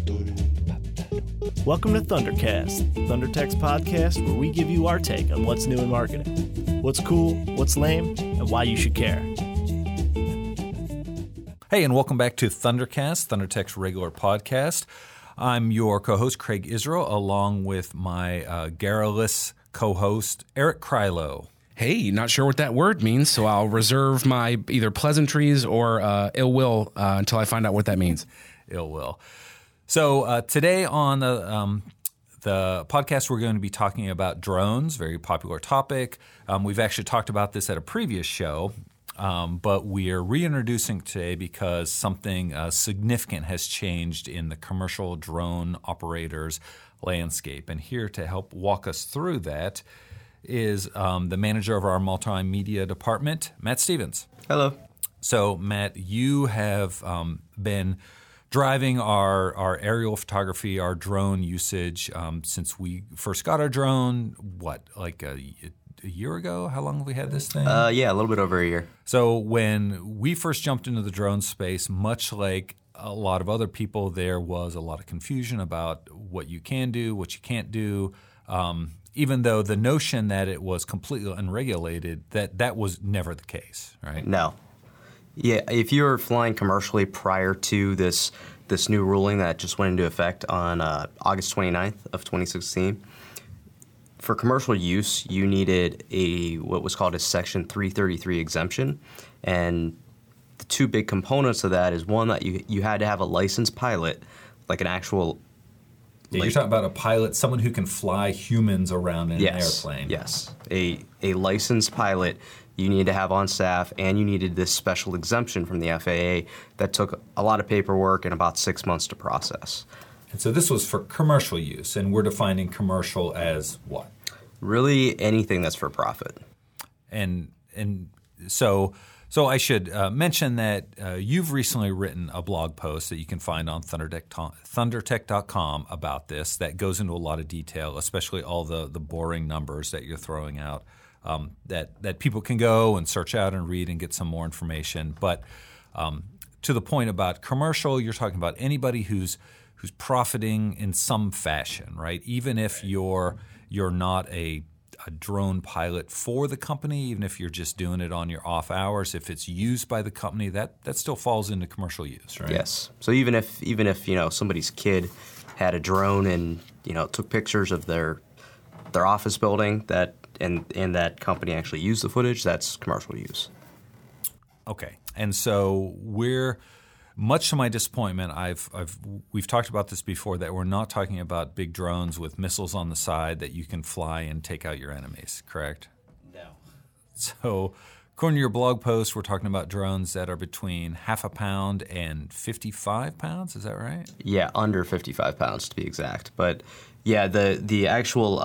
Welcome to Thundercast, Thundertech's podcast where we give you our take on what's new in marketing, what's cool, what's lame, and why you should care. Hey, and welcome back to Thundercast, Thundertech's regular podcast. I'm your co-host, Craig Israel, along with my garrulous co-host, Eric Krylo. Hey, not sure what that word means, so I'll reserve my either pleasantries or ill will until I find out what that means. Ill will. So today on the podcast, we're going to be talking about drones, very popular topic. We've actually talked about this at a previous show, but we are reintroducing today because something significant has changed in the commercial drone operators landscape. And here to help walk us through that is the manager of our multimedia department, Matt Stevens. Hello. So, Matt, you have been driving our aerial photography, our drone usage since we first got our drone, like a year ago? How long have we had this thing? Yeah, a little bit over a year. So when we first jumped into the drone space, much like a lot of other people, there was a lot of confusion about what you can do, what you can't do. Even though the notion that it was completely unregulated, that was never the case, right? No. Yeah, if you were flying commercially prior to this new ruling that just went into effect on August 29th of 2016, for commercial use, you needed what was called a Section 333 exemption. And the two big components of that is one, that you had to have a licensed pilot, like an actual... Yeah, you're talking about a pilot, someone who can fly humans around in an airplane. Yes, a licensed pilot you need to have on staff, and you needed this special exemption from the FAA that took a lot of paperwork and about 6 months to process. And so this was for commercial use, and we're defining commercial as what? Really anything that's for profit. And so I should mention that you've recently written a blog post that you can find on thundertech.com about this that goes into a lot of detail, especially all the boring numbers that you're throwing out that people can go and search out and read and get some more information. But to the point about commercial, you're talking about anybody who's profiting in some fashion, right? Even if you're not a drone pilot for the company, even if you're just doing it on your off hours, if it's used by the company, that still falls into commercial use, right? Yes. So even if somebody's kid had a drone and took pictures of their office building and that company actually used the footage, that's commercial use. Okay. And so much to my disappointment, we've talked about this before, that we're not talking about big drones with missiles on the side that you can fly and take out your enemies, correct? No. So according to your blog post, we're talking about drones that are between half a pound and 55 pounds. Is that right? Yeah, under 55 pounds to be exact. But yeah, the actual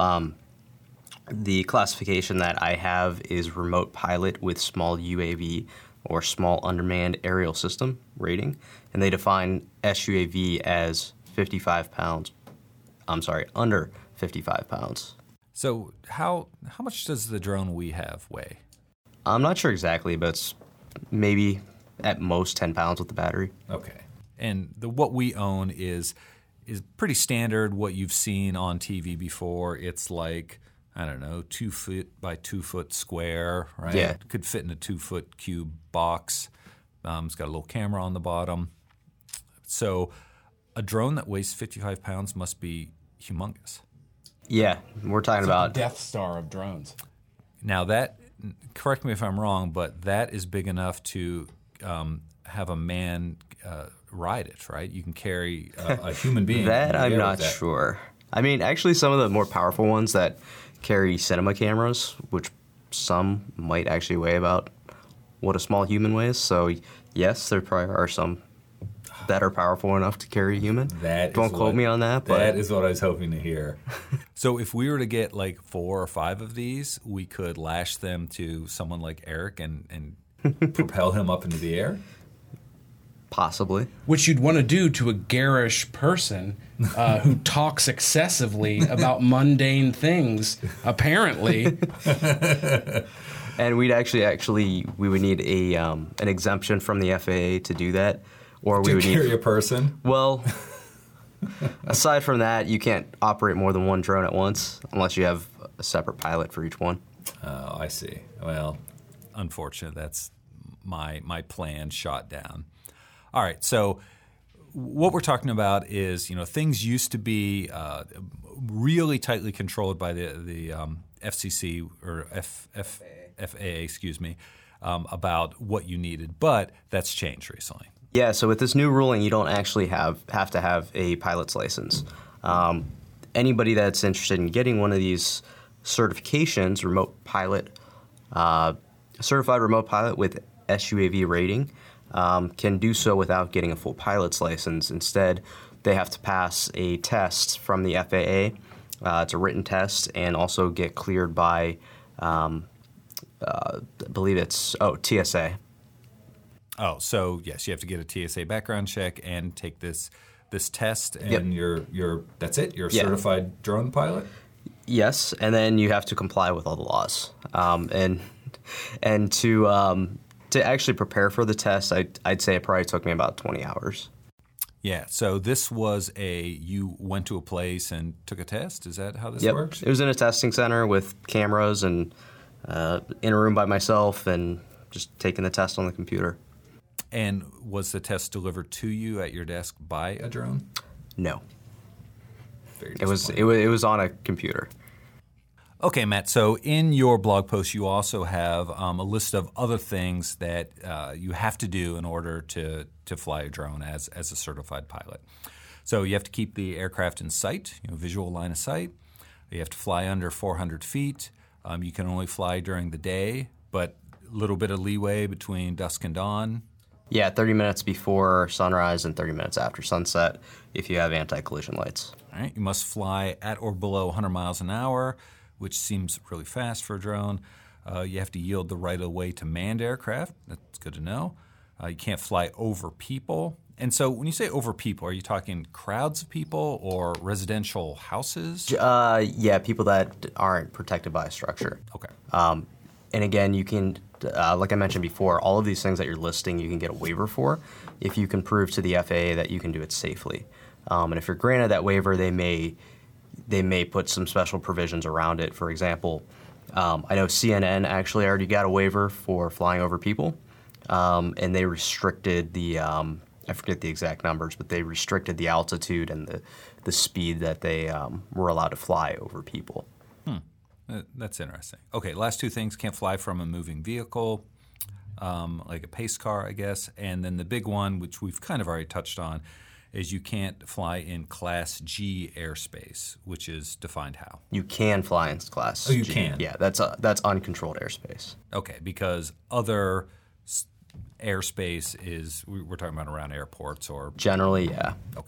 the classification that I have is remote pilot with small UAV or small undermanned aerial system rating, and they define SUAV as 55 pounds. I'm sorry, under 55 pounds. So how much does the drone we have weigh? I'm not sure exactly, but it's maybe at most 10 pounds with the battery. Okay. And what we own is pretty standard, what you've seen on TV before. It's like, I don't know, 2 foot by 2 foot square, right? Yeah. It could fit in a 2 foot cube box. It's got a little camera on the bottom. So a drone that weighs 55 pounds must be humongous. Yeah, we're talking about the Death Star of drones. Now that, correct me if I'm wrong, but that is big enough to have a man ride it, right? You can carry a human being. That I'm not sure. I mean, actually, some of the more powerful ones that carry cinema cameras, which some might actually weigh about what a small human weighs. So yes, there probably are some that are powerful enough to carry a human. Don't quote me on that. But that is what I was hoping to hear. So if we were to get like 4 or 5 of these, we could lash them to someone like Eric and propel him up into the air? Possibly. Which you'd want to do to a garish person who talks excessively about mundane things, apparently. And we'd actually we would need an exemption from the FAA to do that, or we would carry need a person. Well, Aside from that, you can't operate more than one drone at once unless you have a separate pilot for each one. Oh, I see. Well, unfortunate. That's my plan shot down. All right, so what we're talking about is, things used to be really tightly controlled by the FCC or FAA, excuse me, about what you needed, but that's changed recently. Yeah, so with this new ruling, you don't actually have to have a pilot's license. Anybody that's interested in getting one of these certifications, certified remote pilot with SUAV rating, can do so without getting a full pilot's license. Instead, they have to pass a test from the FAA. It's a written test, and also get cleared by, I believe it's TSA. Oh, so yes, you have to get a TSA background check and take this test, and you're that's it. You're a certified drone pilot. Yes, and then you have to comply with all the laws, and to actually prepare for the test, I'd say it probably took me about 20 hours. Yeah, so this was you went to a place and took a test? Is that how this works? It was in a testing center with cameras and in a room by myself and just taking the test on the computer. And was the test delivered to you at your desk by a drone? No. Very it was on a computer. Okay, Matt, so in your blog post, you also have a list of other things that you have to do in order to fly a drone as a certified pilot. So you have to keep the aircraft in sight, visual line of sight. You have to fly under 400 feet. You can only fly during the day, but a little bit of leeway between dusk and dawn. Yeah, 30 minutes before sunrise and 30 minutes after sunset if you have anti-collision lights. All right, you must fly at or below 100 miles an hour, which seems really fast for a drone. You have to yield the right of way to manned aircraft. That's good to know. You can't fly over people. And so when you say over people, are you talking crowds of people or residential houses? Yeah, people that aren't protected by a structure. Okay. And again, you can, like I mentioned before, all of these things that you're listing, you can get a waiver for if you can prove to the FAA that you can do it safely. And if you're granted that waiver, they may put some special provisions around it. For example, I know CNN actually already got a waiver for flying over people, and they restricted the I forget the exact numbers, but they restricted the altitude and the speed that they were allowed to fly over people. That's interesting. Okay, last two things: can't fly from a moving vehicle, like a pace car, I guess. And then the big one, which we've kind of already touched on, is you can't fly in Class G airspace, which is defined how? You can fly in Class G. Oh, you can? Yeah, that's uncontrolled airspace. Okay, because other airspace we're talking about around airports or... Generally, yeah. Okay.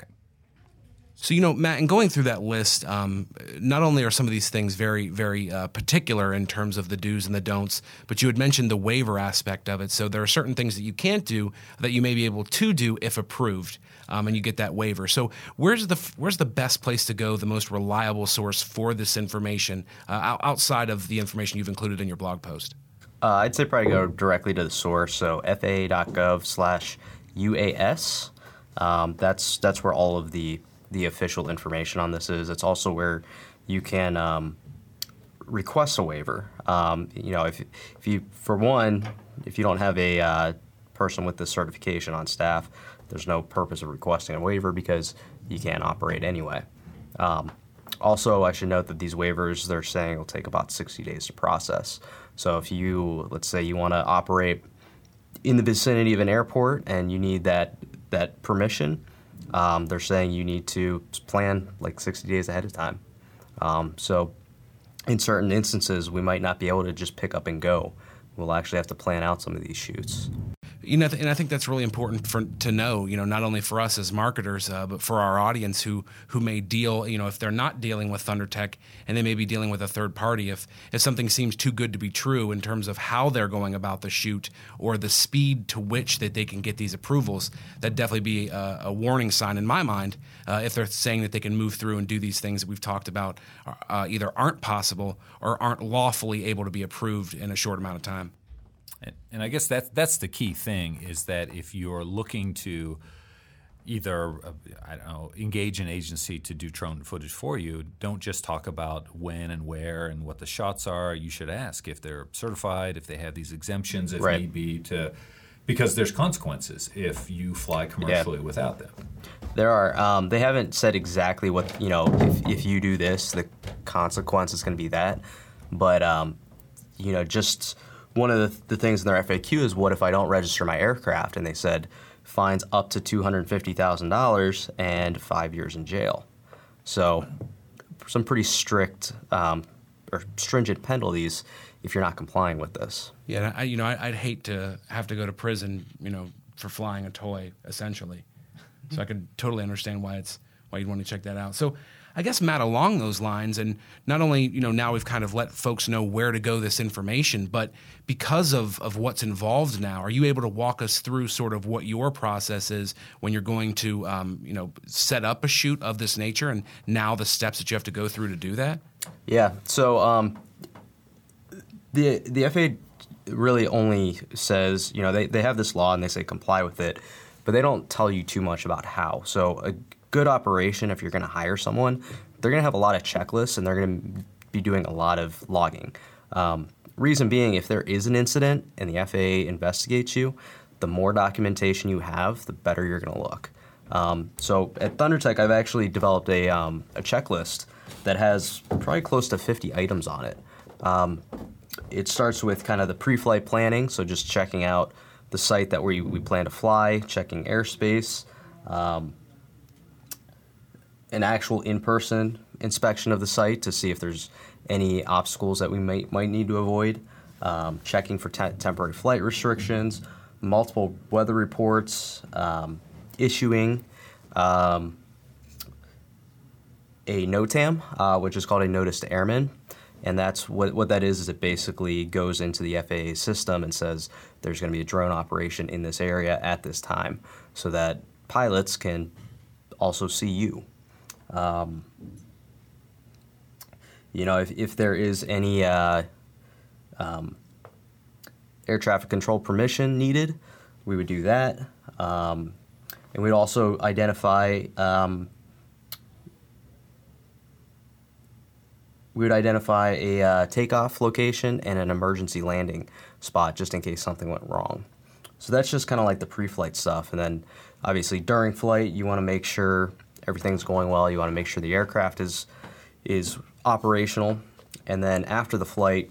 So, Matt, in going through that list, not only are some of these things very, very particular in terms of the do's and the don'ts, but you had mentioned the waiver aspect of it. So there are certain things that you can't do that you may be able to do if approved, and you get that waiver. So where's the best place to go, the most reliable source for this information outside of the information you've included in your blog post? I'd say probably go directly to the source, so faa.gov/UAS. That's where all of the official information on this is. It's also where you can request a waiver. If you don't have a person with this certification on staff, there's no purpose of requesting a waiver because you can't operate anyway. Also, I should note that these waivers, they're saying will take about 60 days to process. So if let's say you want to operate in the vicinity of an airport and you need that permission, they're saying you need to plan like 60 days ahead of time. So in certain instances, we might not be able to just pick up and go. We'll actually have to plan out some of these shoots. And I think that's really important to know, not only for us as marketers, but for our audience who may deal, if they're not dealing with ThunderTech and they may be dealing with a third party, if something seems too good to be true in terms of how they're going about the shoot or the speed to which that they can get these approvals, that'd definitely be a warning sign in my mind if they're saying that they can move through and do these things that we've talked about either aren't possible or aren't lawfully able to be approved in a short amount of time. And I guess that's the key thing is that if you're looking to, either engage an agency to do drone footage for you, don't just talk about when and where and what the shots are. You should ask if they're certified, if they have these exemptions, if need be, because there's consequences if you fly commercially without them. There are. They haven't said exactly what, if you do this, the consequence is going to be that. But, just one of the things in their FAQ is, what if I don't register my aircraft? And they said fines up to $250,000 and 5 years in jail. So some pretty strict or stringent penalties if you're not complying with this. Yeah, I'd hate to have to go to prison, for flying a toy, essentially. So I could totally understand why you'd want to check that out. So I guess, Matt, along those lines, and not only, now we've kind of let folks know where to go this information, but because of what's involved now, are you able to walk us through sort of what your process is when you're going to, set up a shoot of this nature, and now the steps that you have to go through to do that? Yeah. So the FAA really only says, they have this law and they say comply with it, but they don't tell you too much about how. So a good operation, if you're going to hire someone, they're going to have a lot of checklists and they're going to be doing a lot of logging. Reason being, if there is an incident and the FAA investigates you, the more documentation you have, the better you're going to look. So at ThunderTech, I've actually developed a checklist that has probably close to 50 items on it. It starts with kind of the pre-flight planning, so just checking out the site that we plan to fly, checking airspace, an actual in-person inspection of the site to see if there's any obstacles that we might need to avoid, checking for temporary flight restrictions, multiple weather reports, issuing a NOTAM, which is called a Notice to Airmen. And that's what that is it basically goes into the FAA system and says there's going to be a drone operation in this area at this time so that pilots can also see you. If there is any air traffic control permission needed, we would do that. And we'd also identify a takeoff location and an emergency landing spot just in case something went wrong. So that's just kind of like the pre-flight stuff. And then obviously during flight, you want to make sure everything's going well. You want to make sure the aircraft is operational. And then after the flight,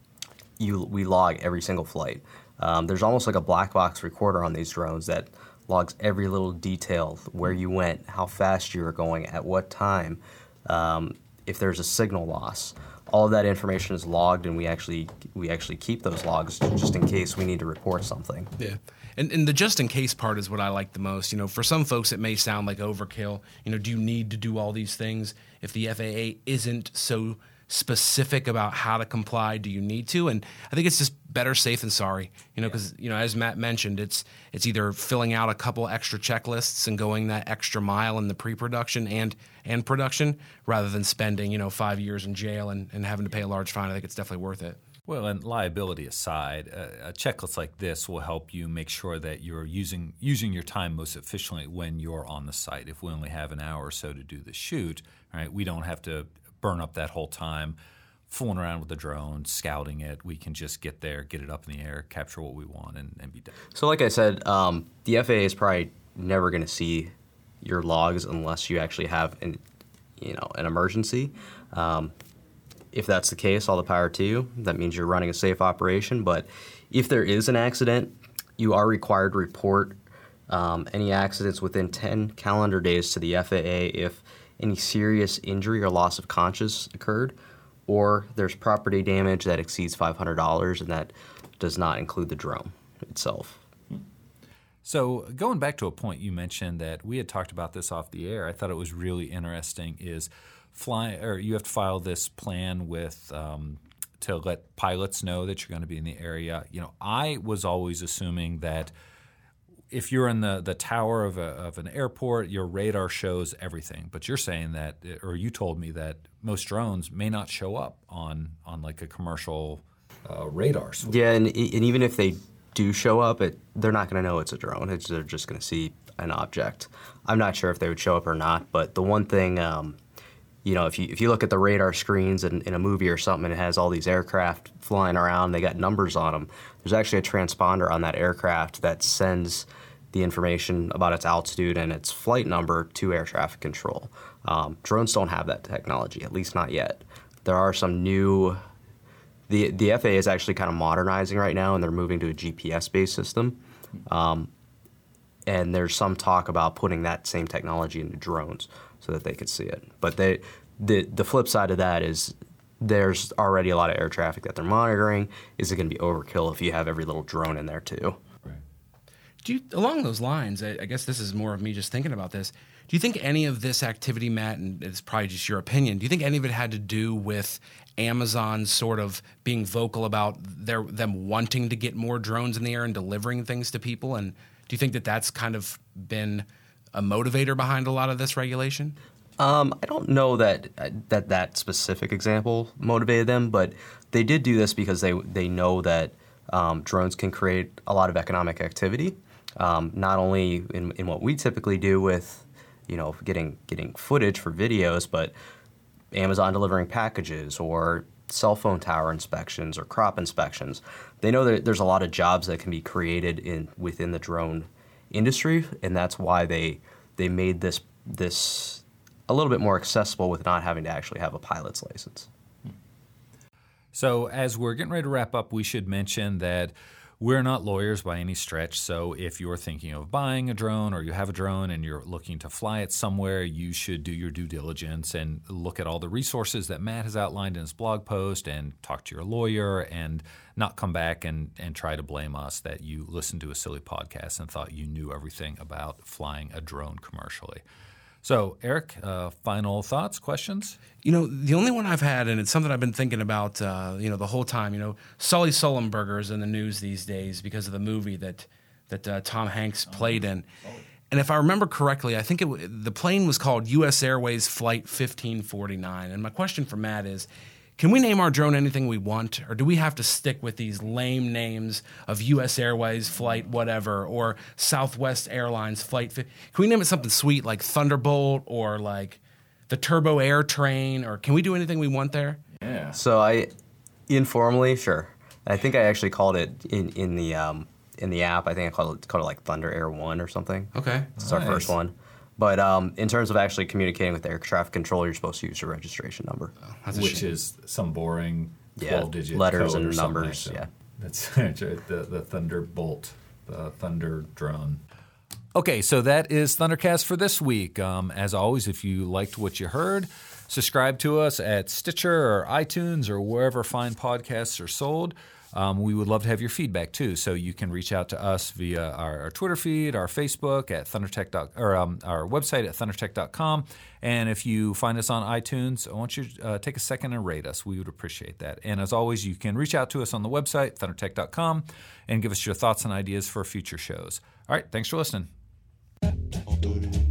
we log every single flight. There's almost like a black box recorder on these drones that logs every little detail, where you went, how fast you were going, at what time, if there's a signal loss. All of that information is logged, and we actually keep those logs just in case we need to report something. Yeah. And the just in case part is what I like the most. For some folks it may sound like overkill. Do you need to do all these things? If the FAA isn't so specific about how to comply, do you need to? And I think it's just better safe than sorry. Because as Matt mentioned, it's either filling out a couple extra checklists and going that extra mile in the pre-production and production, rather than spending 5 years in jail and having to pay a large fine. I think it's definitely worth it. Well, and liability aside, a checklist like this will help you make sure that you're using your time most efficiently when you're on the site. If we only have an hour or so to do the shoot, right, we don't have to burn up that whole time fooling around with the drone, scouting it. We can just get there, get it up in the air, capture what we want, and be done. So like I said, the FAA is probably never going to see your logs unless you actually have an emergency. If that's the case, all the power to you. That means you're running a safe operation. But if there is an accident, you are required to report any accidents within 10 calendar days to the FAA if any serious injury or loss of conscious occurred, or there's property damage that exceeds $500, and that does not include the drone itself. So going back to a point you mentioned that we had talked about this off the air, I thought it was really interesting is you have to file this plan with to let pilots know that you're going to be in the area. I was always assuming that if you're in the tower of an airport, your radar shows everything. But you're saying that, or you told me that most drones may not show up on like a commercial radar suite. Yeah, and even if they do show up, they're not going to know it's a drone. They're just going to see an object. I'm not sure if they would show up or not, but the one thing, if you look at the radar screens in a movie or something, and it has all these aircraft flying around, they got numbers on them. There's actually a transponder on that aircraft that sends the information about its altitude and its flight number to air traffic control. Drones don't have that technology, at least not yet. There are some new. The FAA is actually kind of modernizing right now, and they're moving to a GPS-based system. And there's some talk about putting that same technology into drones so that they could see it. But the flip side of that is there's already a lot of air traffic that they're monitoring. Is it going to be overkill if you have every little drone in there too? Right. Along those lines, I guess this is more of me just thinking about this. Do you think any of this activity, Matt, and it's probably just your opinion, do you think any of it had to do with Amazon sort of being vocal about them wanting to get more drones in the air and delivering things to people? And do you think that that's kind of been a motivator behind a lot of this regulation? I don't know that specific example motivated them, but they did do this because they know that drones can create a lot of economic activity, not only in what we typically do with getting footage for videos, but Amazon delivering packages or cell phone tower inspections or crop inspections. They know that there's a lot of jobs that can be created within the drone industry, and that's why they made this a little bit more accessible with not having to actually have a pilot's license. So as we're getting ready to wrap up, we should mention that we're not lawyers by any stretch, so if you're thinking of buying a drone or you have a drone and you're looking to fly it somewhere, you should do your due diligence and look at all the resources that Matt has outlined in his blog post and talk to your lawyer and not come back and try to blame us that you listened to a silly podcast and thought you knew everything about flying a drone commercially. So, Eric, final thoughts, questions? The only one I've had, and it's something I've been thinking about, the whole time. Sully Sullenberger is in the news these days because of the movie that Tom Hanks played in. And if I remember correctly, I think the plane was called U.S. Airways Flight 1549. And my question for Matt is, can we name our drone anything we want, or do we have to stick with these lame names of U.S. Airways Flight whatever, or Southwest Airlines Flight? Can we name it something sweet like Thunderbolt or like the Turbo Air Train, or can we do anything we want there? Yeah. So I informally, sure. I think I actually called it in the app. I think I called it like Thunder Air 1 or something. Okay, it's our first one. But in terms of actually communicating with the air traffic control, you're supposed to use your registration number. Which is some boring 12-digit letters code and or numbers. Like yeah, that's the Thunderbolt, the Thunder drone. Okay, so that is Thundercast for this week. As always, if you liked what you heard, subscribe to us at Stitcher or iTunes or wherever fine podcasts are sold. We would love to have your feedback too, so you can reach out to us via our Twitter feed, our Facebook at ThunderTech, or our website at ThunderTech.com. And if you find us on iTunes, I want you to take a second and rate us. We would appreciate that. And as always, you can reach out to us on the website, ThunderTech.com, and give us your thoughts and ideas for future shows. All right, thanks for listening.